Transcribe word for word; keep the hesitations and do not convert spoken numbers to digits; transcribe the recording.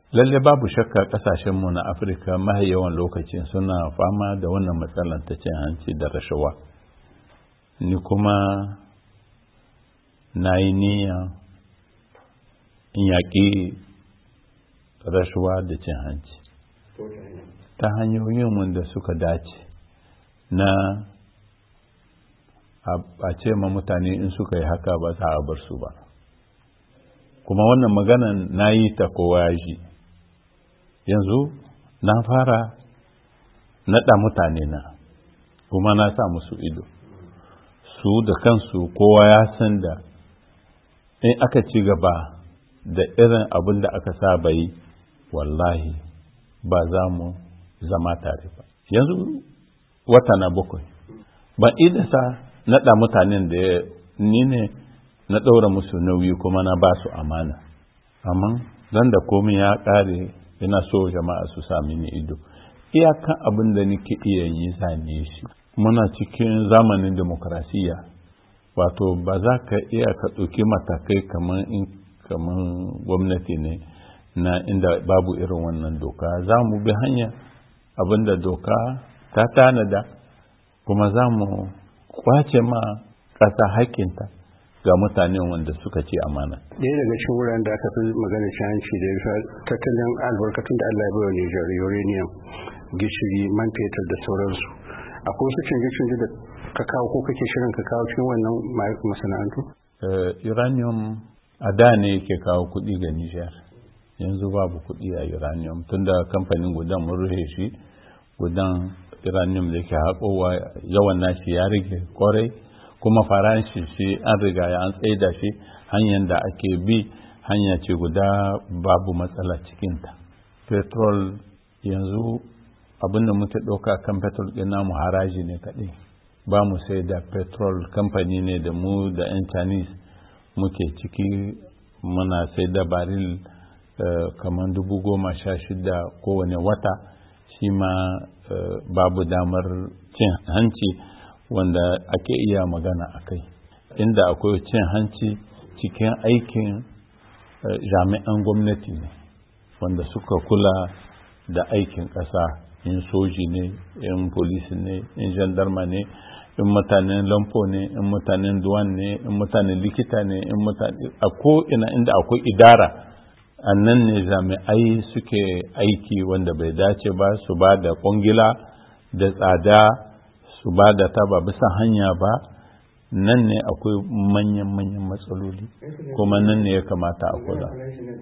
Lalle babu shakka kasashenmu na Afirka mahi yawan lokacin suna fama da wannan matsalar ta cin hanci da rashawa. Ni kuma na yi niyya in yaƙi rashawa da cin hanci ta hanyoyin wanda suka dace na a ce ma mutane in suka yi haka ba za a bar su ba. Kuma wannan maganan na yi ta kowa ya ji. Yanzu na fara naɗa mutane na kuma na sa musu ido su da kansu kowa ya san da in aka ci gaba da irin abin da aka saba yi wallahi ba za mu zama tare ba. Yanzu wata na bakwai ban idasa naɗa mutanen da ni ne na ɗaura musu nauyi kuma na ba su amana, amma don da komai ya ƙare ina so jama'a su sami ni ido. Iyakan abin da nake iya yi zane shi. Muna cikin zamanin demokrasiya, wato ba za ka iya ka ɗauki matakai kamar in kamar gwamnati ne na inda babu irin wannan doka. Za mu bi hanya abin da doka ta tanada, kuma za mu kwace ma ƙasa haƙƙinta ga mutanen wanda suka ci amana. Ɗaya daga cikin wuraren da aka fi magana ci hanci da ya tattalin albarkatun da Allah ya bayar Nijar, uranium, gishiri, man fetur da sauransu. Akwai wasu canje-canje da ka kawo ko kake shirin ka kawo cikin wannan masana'antu? Uranium a da ne yake kawo kuɗi ga Nijar. Yanzu babu kuɗi a uranium tunda kamfanin gudan mun rufe shi, gudan uranium da yake haƙowa yawan nashi ya rage kwarai. Kuma faranshi shi an riga ya an tsaida shi, hanyar da ake bi hanya ce guda babu matsala cikinta. Petrol yanzu abin da muke ɗauka kan petrol ɗin namu haraji ne kaɗai, ba mu sai da petrol. Kamfani ne da mu da 'yan Chinese muke ciki, muna sai da baril uh, kamar dubu goma sha shida kowane wata. Shi ma uh, babu damar cin hanci wanda ake iya magana a kai, inda akwai cin hanci cikin aikin uh, jami'an gwamnati ne wanda suka kula da aikin ƙasa, in soji ne, in polisi ne, in gendarma ne, in mutanen lampo ne, in mutanen duwan ne, in mutanen likita ne, in mutane a ko'ina inda akwai idara, a nan ne jami'ai suke aiki wanda bai dace ba, su ba da kwangila da tsada, su ba da ta ba bisa hanya ba. Nan ne akwai manyan-manyan matsaloli, kuma nan ne ya kamata a kula.